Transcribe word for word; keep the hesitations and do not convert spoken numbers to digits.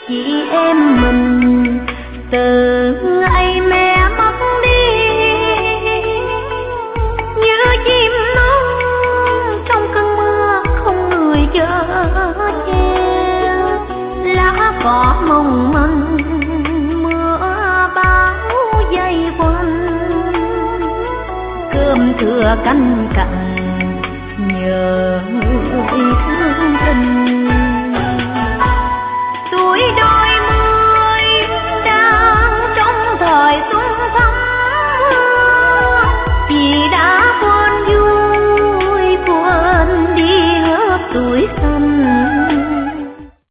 Chị em mình từ ngày mẹ mất đi, như chim non trong cơn mưa không người chở che, lá cỏ mong manh mưa bão dây quanh, cơm thừa canh cặn nhờ người